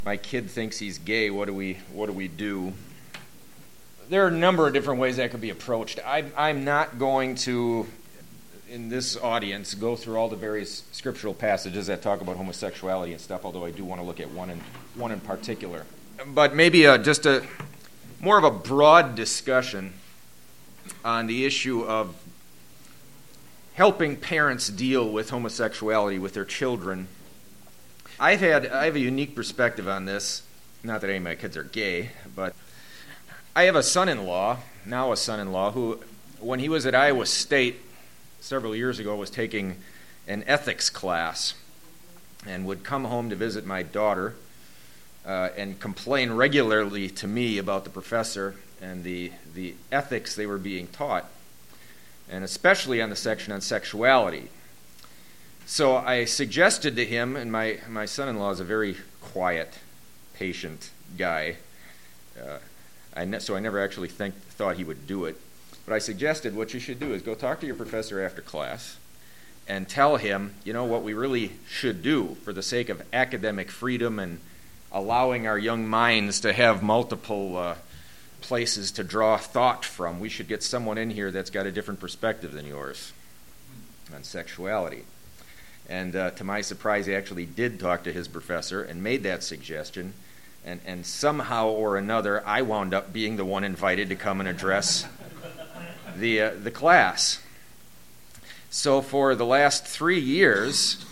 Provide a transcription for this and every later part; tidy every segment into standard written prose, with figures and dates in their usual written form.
My kid thinks he's gay. What do we do? There are a number of different ways that could be approached. I'm not going to, in this audience, go through all the various scriptural passages that talk about homosexuality and stuff, although I do want to look at one in particular. But maybe just a more of a broad discussion on the issue of helping parents deal with homosexuality with their children. I have a unique perspective on this. Not that any of my kids are gay, but I have a son-in-law, who, when he was at Iowa State several years ago, was taking an ethics class and would come home to visit my daughter and complain regularly to me about the professor and the ethics they were being taught, and especially on the section on sexuality. So I suggested to him, and my son-in-law is a very quiet, patient guy, so I never actually thought he would do it. But I suggested what you should do is go talk to your professor after class and tell him, what we really should do for the sake of academic freedom and allowing our young minds to have multiple places to draw thought from. We should get someone in here that's got a different perspective than yours on sexuality. And to my surprise, he actually did talk to his professor and made that suggestion. And somehow or another, I wound up being the one invited to come and address the class. So for the last 3 years,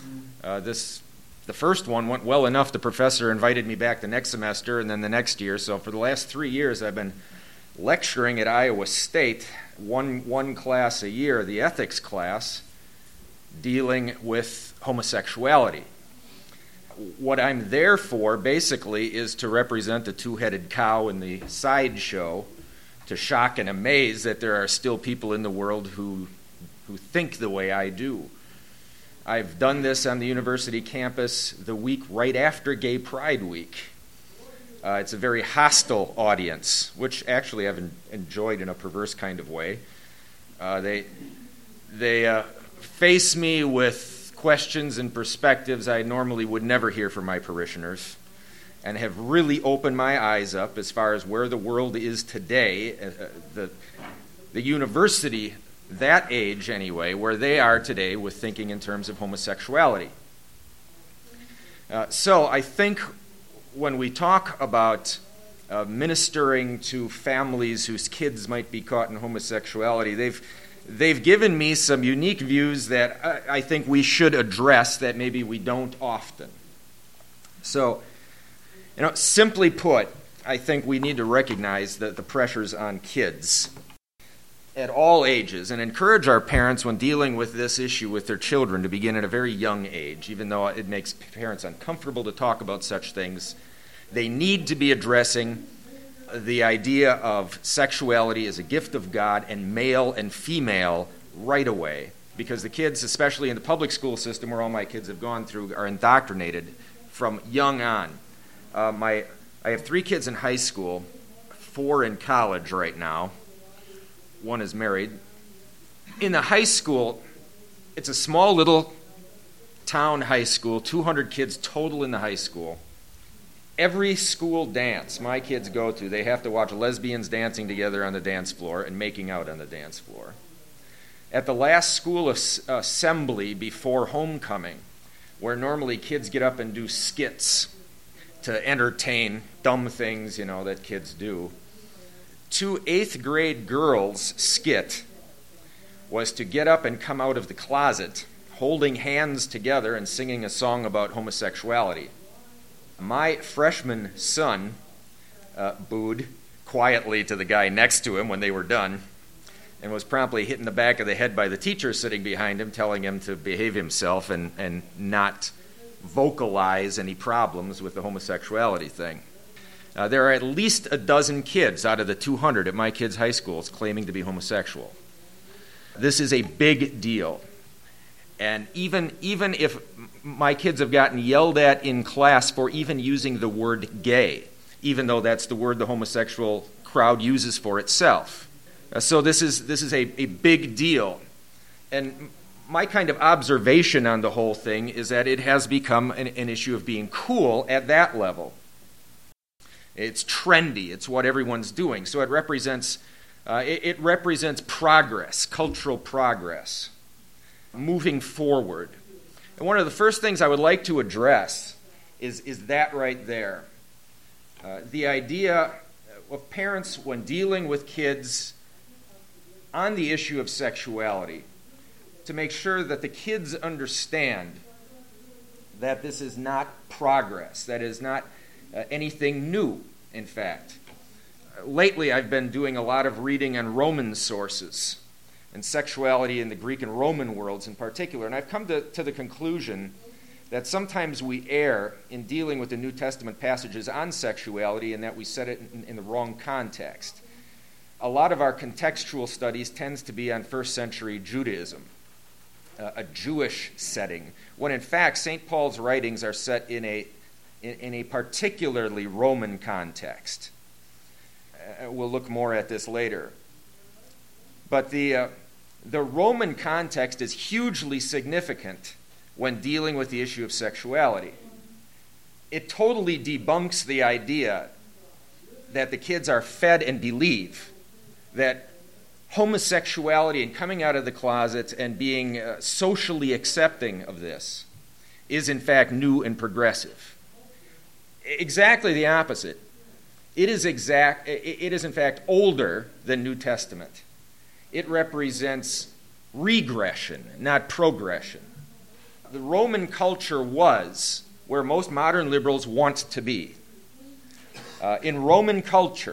the first one went well enough. The professor invited me back the next semester and then the next year. So for the last 3 years, I've been lecturing at Iowa State, one class a year, the ethics class, dealing with homosexuality. What I'm there for, basically, is to represent the two-headed cow in the sideshow, to shock and amaze that there are still people in the world who think the way I do. I've done this on the university campus the week right after Gay Pride Week. It's a very hostile audience, which actually I've enjoyed in a perverse kind of way. They face me with questions and perspectives I normally would never hear from my parishioners, and have really opened my eyes up as far as where the world is today, the university, that age anyway, where they are today with thinking in terms of homosexuality. So I think when we talk about ministering to families whose kids might be caught in homosexuality, they've given me some unique views that I think we should address that maybe we don't often. So, simply put, I think we need to recognize the pressures on kids at all ages and encourage our parents when dealing with this issue with their children to begin at a very young age. Even though it makes parents uncomfortable to talk about such things, they need to be addressing the idea of sexuality as a gift of God and male and female right away, because the kids, especially in the public school system where all my kids have gone through, are indoctrinated from young on. I have 3 kids in high school, 4 in college right now. 1 is married. In the high school, it's a small little town high school, 200 kids total in the high school. Every school dance my kids go to, they have to watch lesbians dancing together on the dance floor and making out on the dance floor. At the last school assembly before homecoming, where normally kids get up and do skits to entertain dumb things, that kids do, 2 8th grade girls' skit was to get up and come out of the closet holding hands together and singing a song about homosexuality. My freshman son booed quietly to the guy next to him when they were done and was promptly hit in the back of the head by the teacher sitting behind him, telling him to behave himself and not vocalize any problems with the homosexuality thing. There are at least a dozen kids out of the 200 at my kids' high schools claiming to be homosexual. This is a big deal. And even if my kids have gotten yelled at in class for even using the word gay, even though that's the word the homosexual crowd uses for itself. So this is a big deal. And my kind of observation on the whole thing is that it has become an issue of being cool at that level. It's trendy. It's what everyone's doing. So it represents progress, cultural progress, moving forward. And one of the first things I would like to address is that right there. The idea of parents, when dealing with kids on the issue of sexuality, to make sure that the kids understand that this is not progress, that is not anything new, in fact. Lately, I've been doing a lot of reading on Roman sources and sexuality in the Greek and Roman worlds in particular, and I've come to the conclusion that sometimes we err in dealing with the New Testament passages on sexuality and that we set it in the wrong context. A lot of our contextual studies tends to be on first century Judaism, a Jewish setting, when in fact St. Paul's writings are set in a particularly Roman context. We'll look more at this later. But the Roman context is hugely significant when dealing with the issue of sexuality. It totally debunks the idea that the kids are fed and believe that homosexuality and coming out of the closet and being socially accepting of this is in fact new and progressive. Exactly the opposite. It is in fact older than New Testament. It represents regression, not progression. The Roman culture was where most modern liberals want to be. In Roman culture,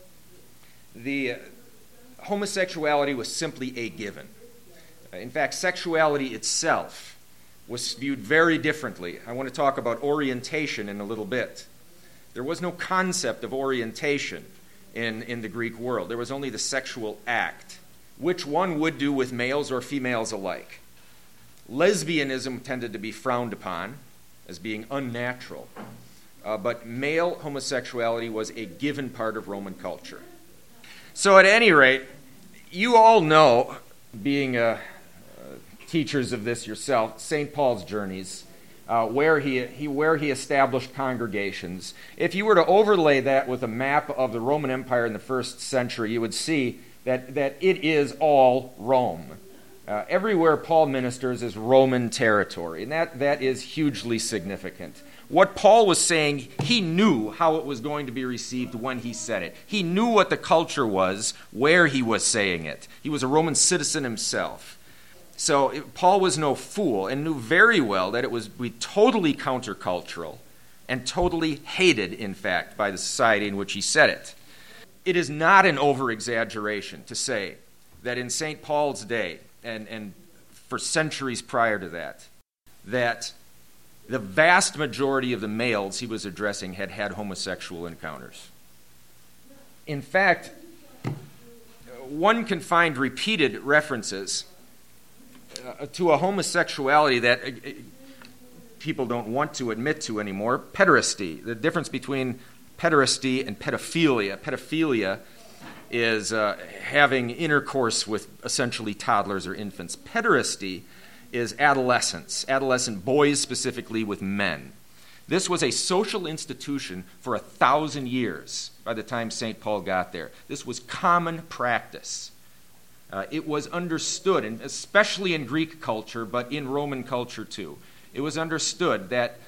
the homosexuality was simply a given. In fact, sexuality itself was viewed very differently. I want to talk about orientation in a little bit. There was no concept of orientation in the Greek world. There was only the sexual act, which one would do with males or females alike. Lesbianism tended to be frowned upon as being unnatural, but male homosexuality was a given part of Roman culture. So at any rate, you all know, being teachers of this yourself, St. Paul's journeys, where he established congregations. If you were to overlay that with a map of the Roman Empire in the first century, you would see that it is all Rome. Everywhere Paul ministers is Roman territory, and that is hugely significant. What Paul was saying, he knew how it was going to be received when he said it. He knew what the culture was, where he was saying it. He was a Roman citizen himself. So Paul was no fool and knew very well that it would be totally countercultural and totally hated, in fact, by the society in which he said it. It is not an over-exaggeration to say that in St. Paul's day, and for centuries prior to that the vast majority of the males he was addressing had had homosexual encounters. In fact, one can find repeated references to a homosexuality that people don't want to admit to anymore, pederasty, the difference between pederasty and pedophilia. Pedophilia is having intercourse with essentially toddlers or infants. Pederasty is adolescent boys specifically with men. This was a social institution for 1,000 years by the time St. Paul got there. This was common practice. It was understood, and especially in Greek culture, but in Roman culture too. It was understood that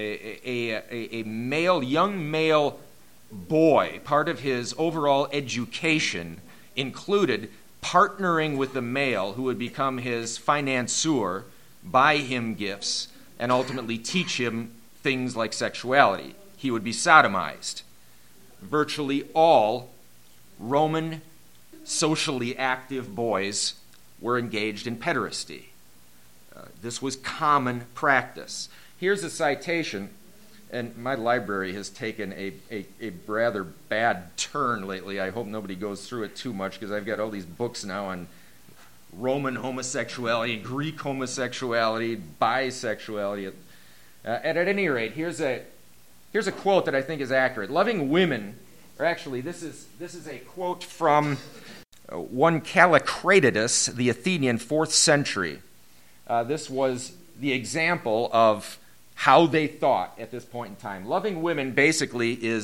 a young male boy, part of his overall education included partnering with the male who would become his financier, buy him gifts, and ultimately teach him things like sexuality. He would be sodomized. Virtually all Roman socially active boys were engaged in pederasty. This was common practice. Here's a citation, and my library has taken a rather bad turn lately. I hope nobody goes through it too much because I've got all these books now on Roman homosexuality, Greek homosexuality, bisexuality. And at any rate, here's a quote that I think is accurate. Loving women, or actually this is a quote from one Callicratidas, the Athenian, 4th century. This was the example of how they thought at this point in time. Loving women basically is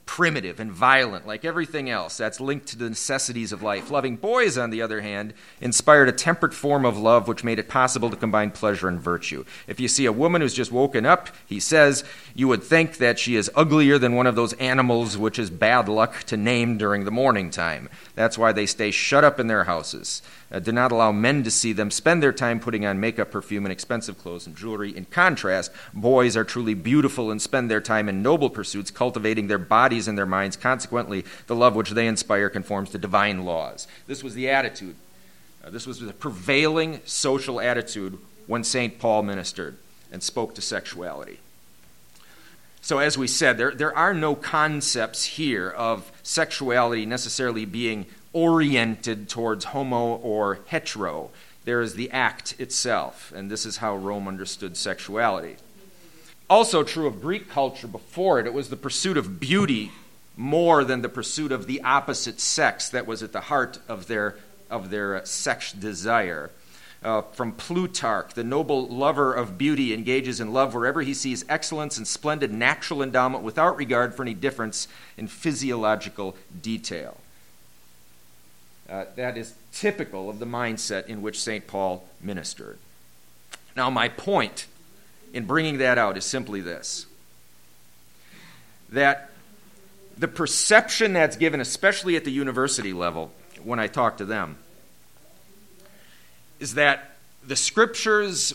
primitive and violent, like everything else. That's linked to the necessities of life. Loving boys, on the other hand, inspired a temperate form of love which made it possible to combine pleasure and virtue. If you see a woman who's just woken up, he says, you would think that she is uglier than one of those animals which is bad luck to name during the morning time. That's why they stay shut up in their houses. Do not allow men to see them spend their time putting on makeup, perfume, and expensive clothes and jewelry. In contrast, boys are truly beautiful and spend their time in noble pursuits, cultivating their bodies and their minds. Consequently, the love which they inspire conforms to divine laws. This was the attitude. This was the prevailing social attitude when St. Paul ministered and spoke to sexuality. So as we said, there are no concepts here of sexuality necessarily being oriented towards homo or hetero. There is the act itself, and this is how Rome understood sexuality. Also true of Greek culture before it, it was the pursuit of beauty more than the pursuit of the opposite sex that was at the heart of their sex desire. From Plutarch, the noble lover of beauty engages in love wherever he sees excellence and splendid natural endowment without regard for any difference in physiological detail. That is typical of the mindset in which St. Paul ministered. Now, my point in bringing that out is simply this, that the perception that's given, especially at the university level, when I talk to them, is that the Scriptures'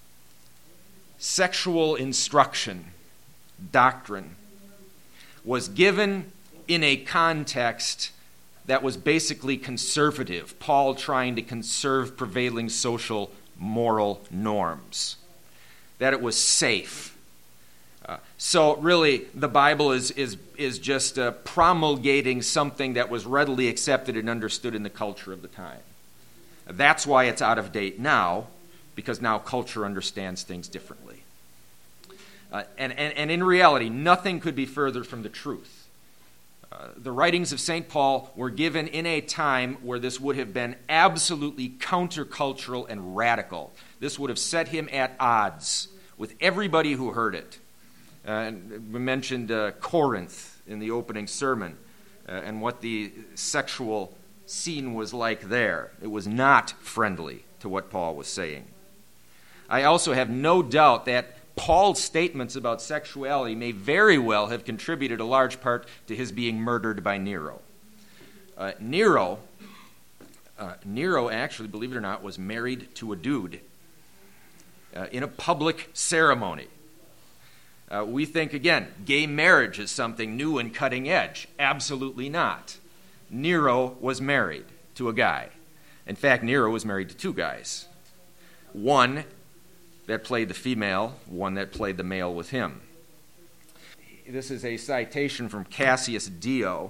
sexual instruction, doctrine, was given in a context that was basically conservative, Paul trying to conserve prevailing social moral norms, that it was safe. So really, the Bible is just promulgating something that was readily accepted and understood in the culture of the time. That's why it's out of date now, because now culture understands things differently. And in reality, nothing could be further from the truth. The writings of St. Paul were given in a time where this would have been absolutely countercultural and radical. This would have set him at odds with everybody who heard it. And we mentioned Corinth in the opening sermon and what the sexual scene was like there. It was not friendly to what Paul was saying. I also have no doubt that Paul's statements about sexuality may very well have contributed a large part to his being murdered by Nero. Nero, actually, believe it or not, was married to a dude in a public ceremony. We think, again, gay marriage is something new and cutting edge. Absolutely not. Nero was married to a guy. In fact, Nero was married to two guys. One that played the female, one that played the male with him. This is a citation from Cassius Dio.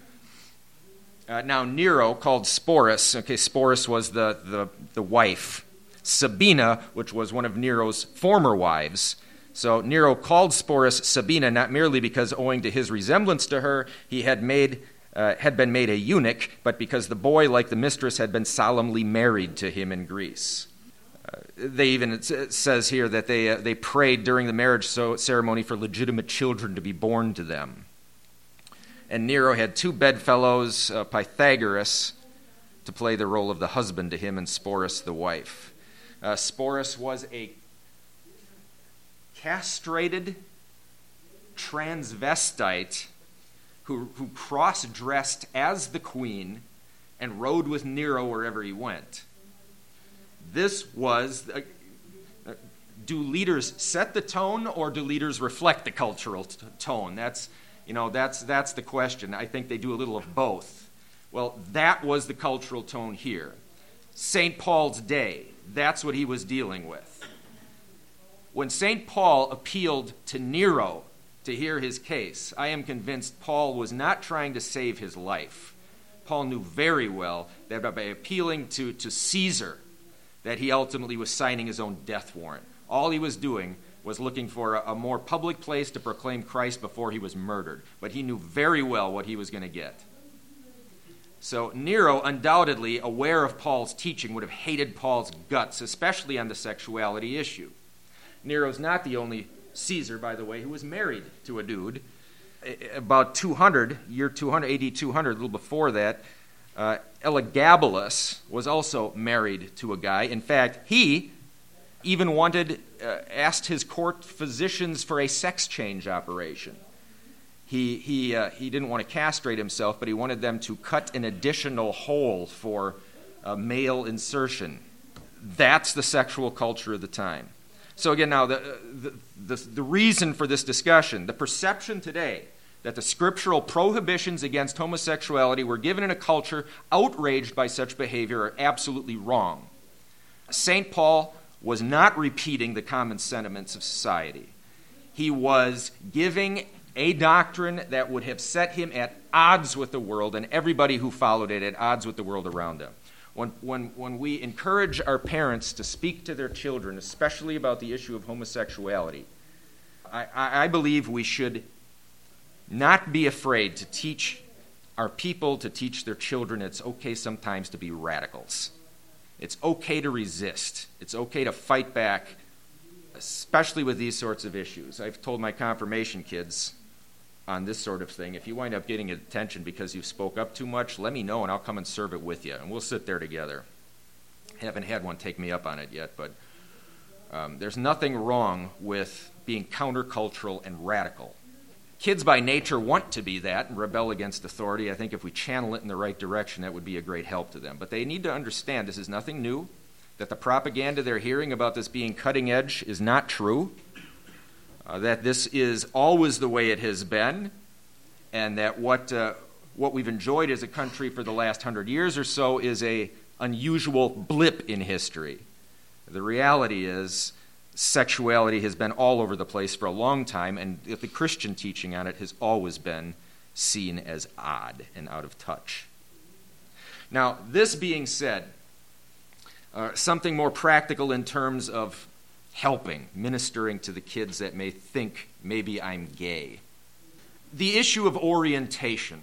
Now, Nero called Sporus, Sporus was the wife. Sabina, which was one of Nero's former wives. So Nero called Sporus Sabina not merely because, owing to his resemblance to her, he had been made a eunuch, but because the boy, like the mistress, had been solemnly married to him in Greece. It says here that they prayed during the marriage ceremony for legitimate children to be born to them. And Nero had two bedfellows, Pythagoras, to play the role of the husband to him, and Sporus the wife. Sporus was a castrated transvestite who cross-dressed as the queen and rode with Nero wherever he went. This was, do leaders set the tone or do leaders reflect the cultural tone? That's the question. I think they do a little of both. Well, that was the cultural tone here. St. Paul's day, that's what he was dealing with. When St. Paul appealed to Nero to hear his case, I am convinced Paul was not trying to save his life. Paul knew very well that by appealing to Caesar, that he ultimately was signing his own death warrant. All he was doing was looking for a more public place to proclaim Christ before he was murdered. But he knew very well what he was going to get. So Nero, undoubtedly aware of Paul's teaching, would have hated Paul's guts, especially on the sexuality issue. Nero's not the only Caesar, by the way, who was married to a dude. about 200, year 200, AD 200, a little before that, Elagabalus was also married to a guy. In fact, he even asked his court physicians for a sex change operation. He didn't want to castrate himself, but he wanted them to cut an additional hole for male insertion. That's the sexual culture of the time. So again, now the reason for this discussion, the perception today that the scriptural prohibitions against homosexuality were given in a culture outraged by such behavior are absolutely wrong. St. Paul was not repeating the common sentiments of society. He was giving a doctrine that would have set him at odds with the world and everybody who followed it at odds with the world around them. When we encourage our parents to speak to their children, especially about the issue of homosexuality, I believe we should not be afraid to teach our people, to teach their children it's okay sometimes to be radicals. It's okay to resist. It's okay to fight back, especially with these sorts of issues. I've told my confirmation kids on this sort of thing, if you wind up getting attention because you spoke up too much, let me know and I'll come and serve it with you, and we'll sit there together. I haven't had one take me up on it yet, but there's nothing wrong with being countercultural and radical. Kids by nature want to be that and rebel against authority. I think if we channel it in the right direction, that would be a great help to them. But they need to understand this is nothing new, that the propaganda they're hearing about this being cutting edge is not true, that this is always the way it has been, and that what we've enjoyed as a country for the last 100 years or so is a unusual blip in history. The reality is sexuality has been all over the place for a long time, and the Christian teaching on it has always been seen as odd and out of touch. Now, this being said, something more practical in terms of helping, ministering to the kids that may think maybe I'm gay. The issue of orientation.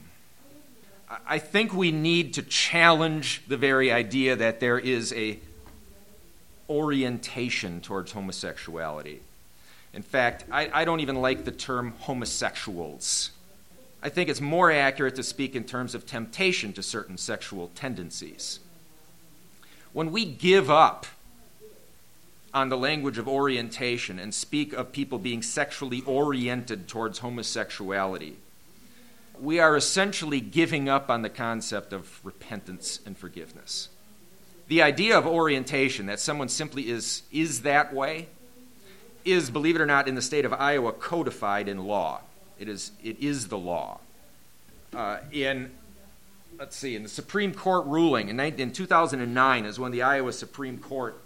I think we need to challenge the very idea that there is a orientation towards homosexuality. In fact, I don't even like the term homosexuals. I think it's more accurate to speak in terms of temptation to certain sexual tendencies. When we give up on the language of orientation and speak of people being sexually oriented towards homosexuality, we are essentially giving up on the concept of repentance and forgiveness. The idea of orientation, that someone simply is that way, is, believe it or not, in the state of Iowa codified in law. It is the law. In the Supreme Court ruling in 2009 is when the Iowa Supreme Court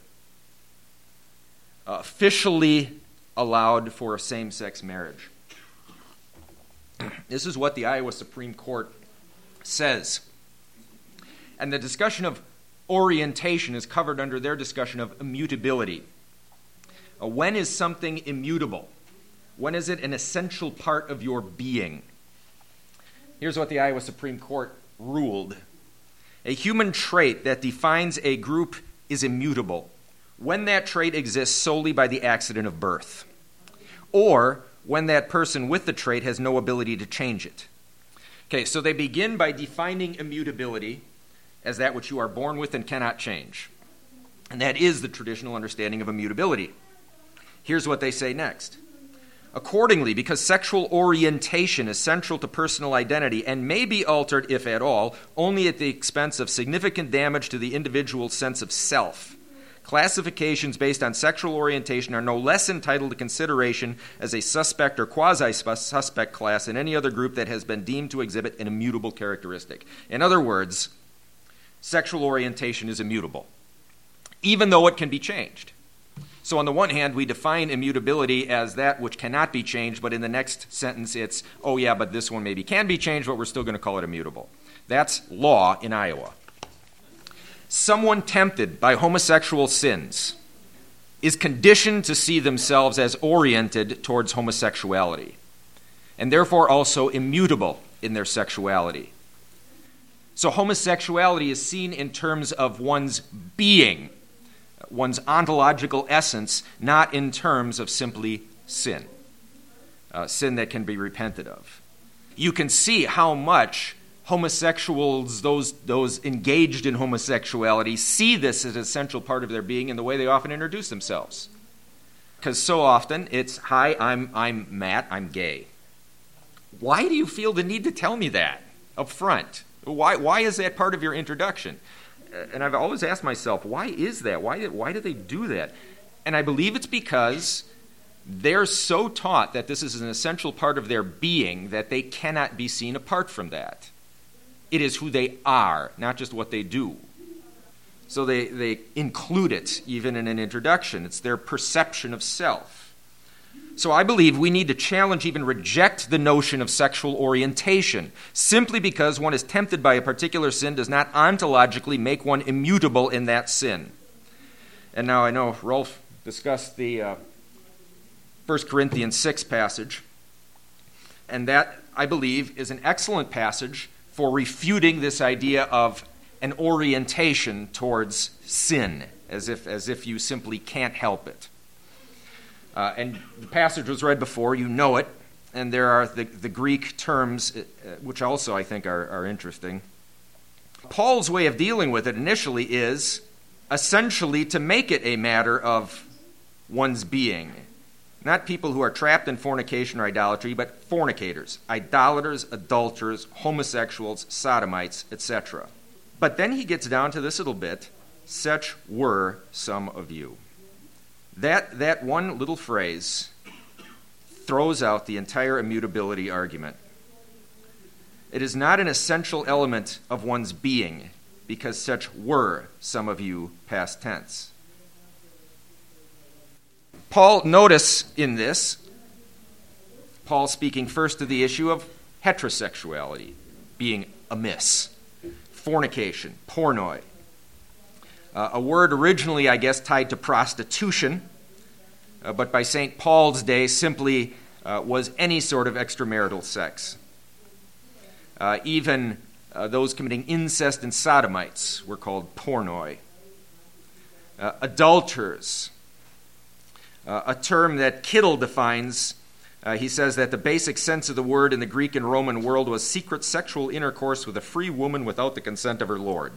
officially allowed for a same-sex marriage. This is what the Iowa Supreme Court says. And the discussion of orientation is covered under their discussion of immutability. When is something immutable? When is it an essential part of your being? Here's what the Iowa Supreme Court ruled. A human trait that defines a group is immutable when that trait exists solely by the accident of birth, or when that person with the trait has no ability to change it. Okay, so they begin by defining immutability as that which you are born with and cannot change. And that is the traditional understanding of immutability. Here's what they say next. Accordingly, because sexual orientation is central to personal identity and may be altered, if at all, only at the expense of significant damage to the individual's sense of self, classifications based on sexual orientation are no less entitled to consideration as a suspect or quasi-suspect class in any other group that has been deemed to exhibit an immutable characteristic. In other words, sexual orientation is immutable, even though it can be changed. So on the one hand, we define immutability as that which cannot be changed, but in the next sentence it's, oh yeah, but this one maybe can be changed, but we're still going to call it immutable. That's law in Iowa. Someone tempted by homosexual sins is conditioned to see themselves as oriented towards homosexuality, and therefore also immutable in their sexuality. So homosexuality is seen in terms of one's being, one's ontological essence, not in terms of simply sin, sin that can be repented of. you can see how much homosexuals, those engaged in homosexuality, see this as an essential part of their being in the way they often introduce themselves. Because so often it's, "Hi, I'm Matt, I'm gay." Why do you feel the need to tell me that up front? Why is that part of your introduction? And I've always asked myself, why is that? Why do they do that? And I believe it's because they're so taught that this is an essential part of their being that they cannot be seen apart from that. It is who they are, not just what they do. So they include it even in an introduction. It's their perception of self. So I believe we need to challenge, even reject the notion of sexual orientation. Simply because one is tempted by a particular sin does not ontologically make one immutable in that sin. And now I know Rolf discussed the 1 Corinthians 6 passage, and that, I believe, is an excellent passage for refuting this idea of an orientation towards sin, as if you simply can't help it. And the passage was read before, you know it, and there are the Greek terms, which also I think are interesting. Paul's way of dealing with it initially is essentially to make it a matter of one's being. Not people who are trapped in fornication or idolatry, but fornicators, idolaters, adulterers, homosexuals, sodomites, etc. But then he gets down to this little bit, "Such were some of you." That one little phrase throws out the entire immutability argument. It is not an essential element of one's being, because such were some of you, past tense. Paul, notice in this, Paul speaking first to the issue of heterosexuality being amiss, fornication, pornoi. A word originally, I guess, tied to prostitution, but by St. Paul's day simply was any sort of extramarital sex. Even those committing incest and sodomites were called pornoi. Adulterers, a term that Kittle defines. He says that the basic sense of the word in the Greek and Roman world was secret sexual intercourse with a free woman without the consent of her lord.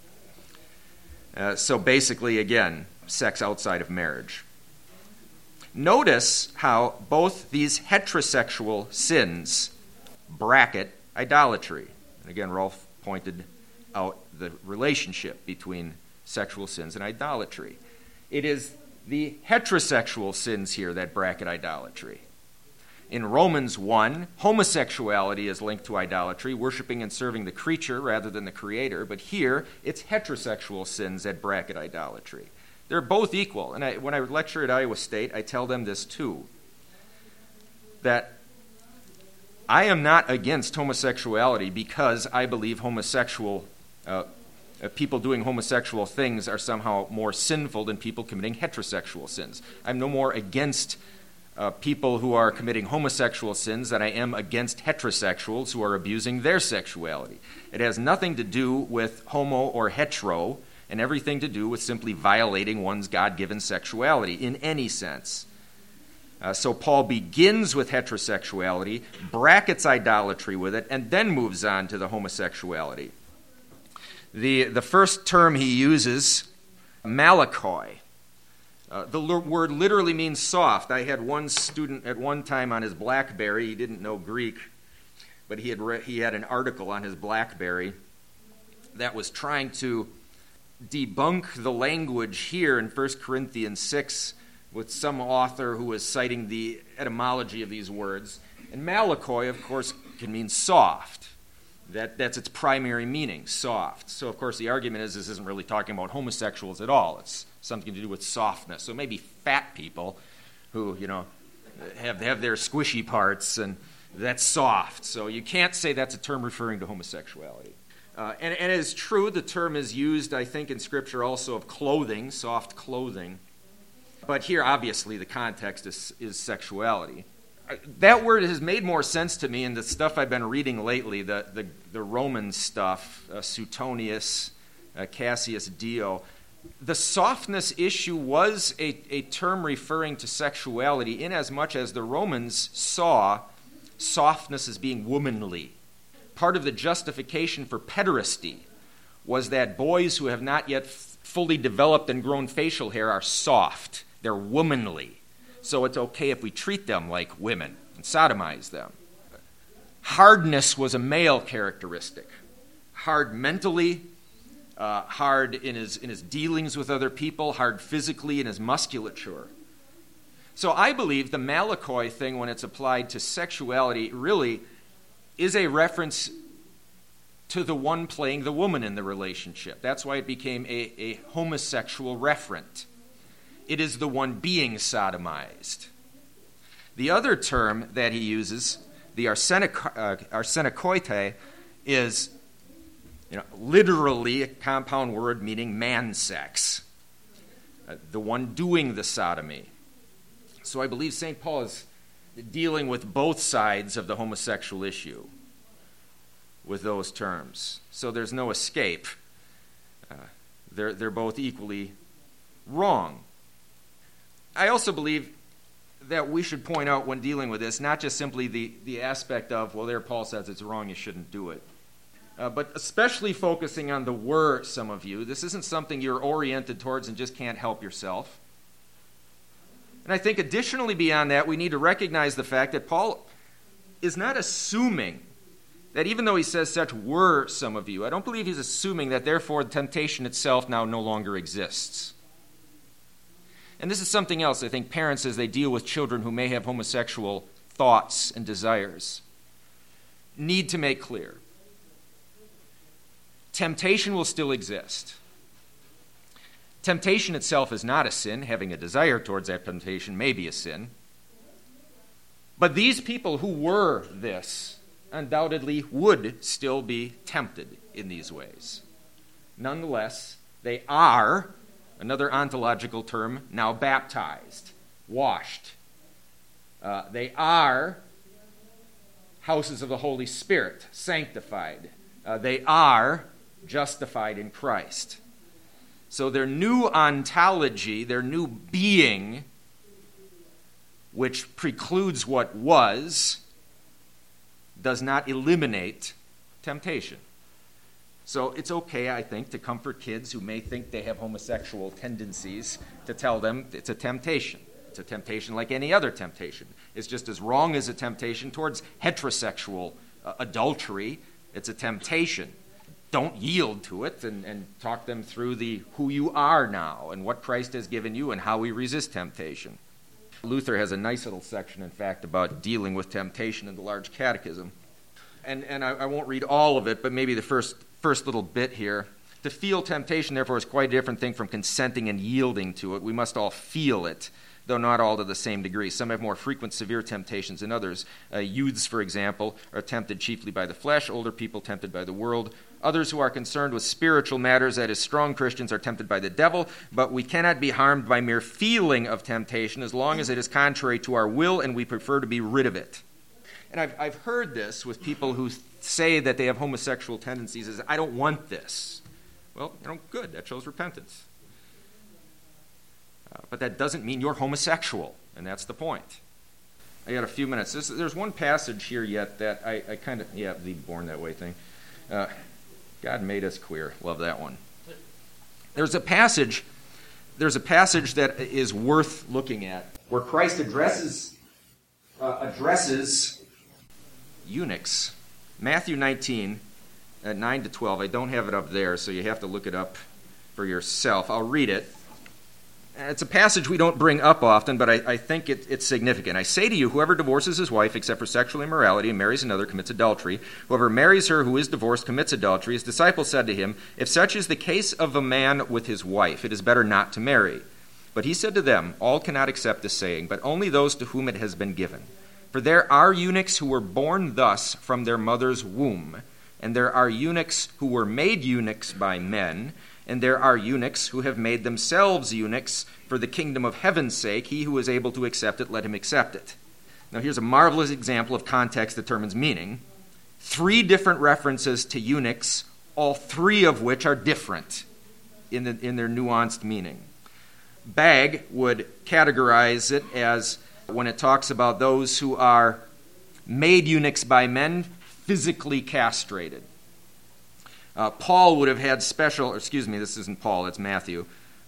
So basically, again, sex outside of marriage. Notice how both these heterosexual sins bracket idolatry. And again, Rolf pointed out the relationship between sexual sins and idolatry. It is the heterosexual sins here that bracket idolatry. In Romans 1, homosexuality is linked to idolatry, worshiping and serving the creature rather than the creator. But here, it's heterosexual sins that bracket idolatry. They're both equal. And when I lecture at Iowa State, I tell them this too, that I am not against homosexuality because I believe people doing homosexual things are somehow more sinful than people committing heterosexual sins. I'm no more against people who are committing homosexual sins than I am against heterosexuals who are abusing their sexuality. It has nothing to do with homo or hetero and everything to do with simply violating one's God-given sexuality in any sense. So Paul begins with heterosexuality, brackets idolatry with it, and then moves on to the homosexuality. The first term he uses, malakoi. The word literally means soft. I had one student at one time on his BlackBerry. He didn't know Greek, but he had an article on his BlackBerry that was trying to debunk the language here in 1 Corinthians 6 with some author who was citing the etymology of these words. And malakoi, of course, can mean soft. That's its primary meaning, soft. So, of course, the argument is this isn't really talking about homosexuals at all. It's something to do with softness. So maybe fat people who, have their squishy parts, and that's soft. So you can't say that's a term referring to homosexuality. And it is true, the term is used, I think, in Scripture also of clothing, soft clothing. But here, obviously, the context is sexuality. That word has made more sense to me in the stuff I've been reading lately, the Roman stuff, Suetonius, Cassius Dio. The softness issue was a term referring to sexuality inasmuch as the Romans saw softness as being womanly. Part of the justification for pederasty was that boys who have not yet fully developed and grown facial hair are soft. They're womanly. So it's okay if we treat them like women and sodomize them. Hardness was a male characteristic. Hard mentally, hard in his dealings with other people, hard physically in his musculature. So I believe the Malakoi thing, when it's applied to sexuality, really is a reference to the one playing the woman in the relationship. That's why it became a homosexual referent. It is the one being sodomized. The other term that he uses, the arsenokoitai, is literally a compound word meaning man sex, the one doing the sodomy. So I believe St. Paul is dealing with both sides of the homosexual issue with those terms. So there's no escape. They're both equally wrong. I also believe that we should point out when dealing with this, not just simply the aspect of, well, there Paul says it's wrong, you shouldn't do it. But especially focusing on the were, some of you. This isn't something you're oriented towards and just can't help yourself. And I think additionally beyond that, we need to recognize the fact that Paul is not assuming that even though he says such were some of you, I don't believe he's assuming that therefore temptation itself now no longer exists. And this is something else I think parents, as they deal with children who may have homosexual thoughts and desires, need to make clear. Temptation will still exist. Temptation itself is not a sin. Having a desire towards that temptation may be a sin. But these people who were this undoubtedly would still be tempted in these ways. Nonetheless, they are, another ontological term, now baptized, washed. They are houses of the Holy Spirit, sanctified. They are justified in Christ. So their new ontology, their new being, which precludes what was, does not eliminate temptation. So it's okay, I think, to comfort kids who may think they have homosexual tendencies, to tell them it's a temptation. It's a temptation like any other temptation. It's just as wrong as a temptation towards heterosexual adultery. It's a temptation. Don't yield to it, and talk them through who you are now and what Christ has given you and how we resist temptation. Luther has a nice little section, in fact, about dealing with temptation in the Large Catechism. And I won't read all of it, but maybe the first little bit here. To feel temptation, therefore, is quite a different thing from consenting and yielding to it. We must all feel it, though not all to the same degree. Some have more frequent severe temptations than others. Youths, for example, are tempted chiefly by the flesh, older people tempted by the world. Others who are concerned with spiritual matters, that is, strong Christians, are tempted by the devil, but we cannot be harmed by mere feeling of temptation as long as it is contrary to our will and we prefer to be rid of it. And I've heard this with people who say that they have homosexual tendencies as, I don't want this. Well, good, that shows repentance. But that doesn't mean you're homosexual, and that's the point. I got a few minutes. There's one passage here yet that I kind of, the born that way thing. God made us queer. Love that one. There's a passage that is worth looking at where Christ addresses eunuchs. Matthew 19, 9 to 12. I don't have it up there, so you have to look it up for yourself. I'll read it. It's a passage we don't bring up often, but I think it's significant. I say to you, whoever divorces his wife except for sexual immorality and marries another commits adultery. Whoever marries her who is divorced commits adultery. His disciples said to him, if such is the case of a man with his wife, it is better not to marry. But he said to them, all cannot accept this saying, but only those to whom it has been given. For there are eunuchs who were born thus from their mother's womb, and there are eunuchs who were made eunuchs by men, and there are eunuchs who have made themselves eunuchs for the kingdom of heaven's sake. He who is able to accept it, let him accept it. Now here's a marvelous example of context determines meaning. 3 different references to eunuchs, all 3 of which are different in their nuanced meaning. Bagg would categorize it as, when it talks about those who are made eunuchs by men, physically castrated. Paul would have had this isn't Paul, it's Matthew.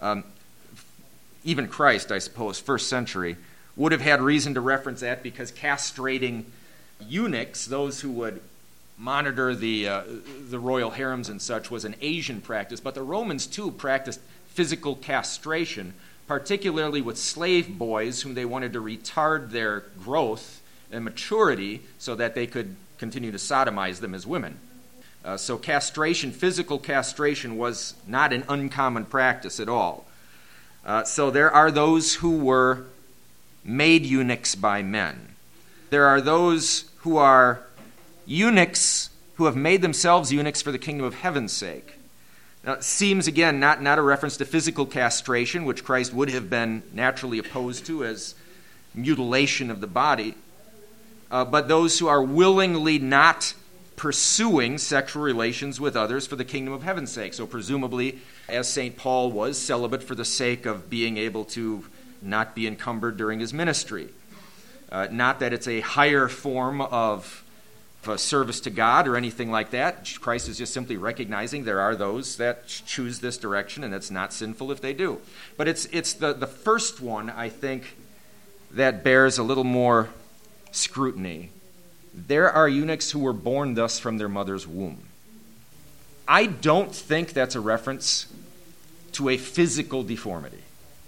Even Christ, I suppose, first century, would have had reason to reference that because castrating eunuchs, those who would monitor the royal harems and such, was an Asian practice. But the Romans, too, practiced physical castration, particularly with slave boys whom they wanted to retard their growth and maturity so that they could continue to sodomize them as women. So castration, physical castration, was not an uncommon practice at all. So there are those who were made eunuchs by men. There are those who are eunuchs who have made themselves eunuchs for the kingdom of heaven's sake. Now, it seems, again, not a reference to physical castration, which Christ would have been naturally opposed to as mutilation of the body, but those who are willingly not pursuing sexual relations with others for the kingdom of heaven's sake. So presumably, as St. Paul was, celibate for the sake of being able to not be encumbered during his ministry. Not that it's a higher form of service to God or anything like that. Christ is just simply recognizing there are those that choose this direction, and it's not sinful if they do. But it's the first one, I think, that bears a little more scrutiny. There are eunuchs who were born thus from their mother's womb. I don't think that's a reference to a physical deformity.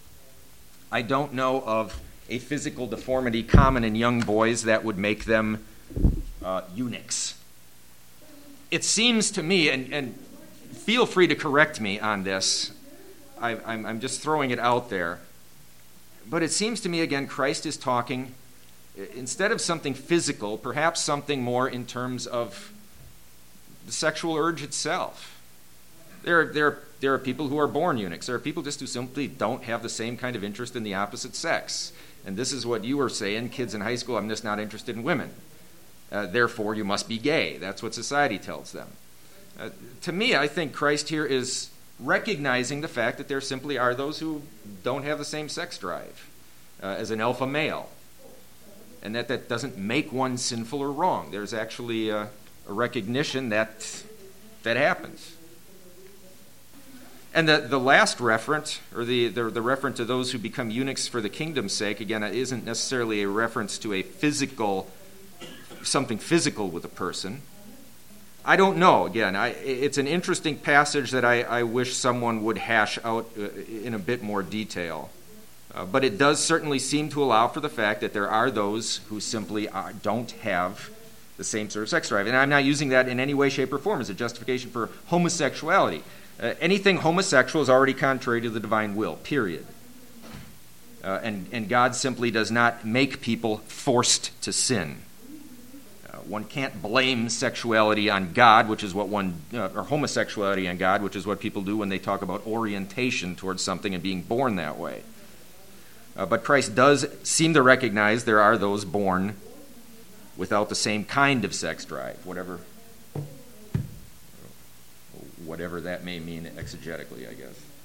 I don't know of a physical deformity common in young boys that would make them eunuchs. It seems to me, and feel free to correct me on this, I'm just throwing it out there, but it seems to me, again, Christ is talking, instead of something physical, perhaps something more in terms of the sexual urge itself. There are people who are born eunuchs. There are people just who simply don't have the same kind of interest in the opposite sex. And this is what you were saying, kids in high school, I'm just not interested in women. Therefore, you must be gay. That's what society tells them. To me, I think Christ here is recognizing the fact that there simply are those who don't have the same sex drive as an alpha male. And that doesn't make one sinful or wrong. There's actually a recognition that happens. And the last referent, or the reference to those who become eunuchs for the kingdom's sake, again, it isn't necessarily a reference to something physical with a person. I don't know. Again, it's an interesting passage that I wish someone would hash out in a bit more detail. But it does certainly seem to allow for the fact that there are those who simply don't have the same sort of sex drive. And I'm not using that in any way, shape, or form as a justification for homosexuality. Anything homosexual is already contrary to the divine will, period. And God simply does not make people forced to sin. One can't blame sexuality on God, which is what or homosexuality on God, which is what people do when they talk about orientation towards something and being born that way. But Christ does seem to recognize there are those born without the same kind of sex drive, whatever that may mean exegetically, I guess.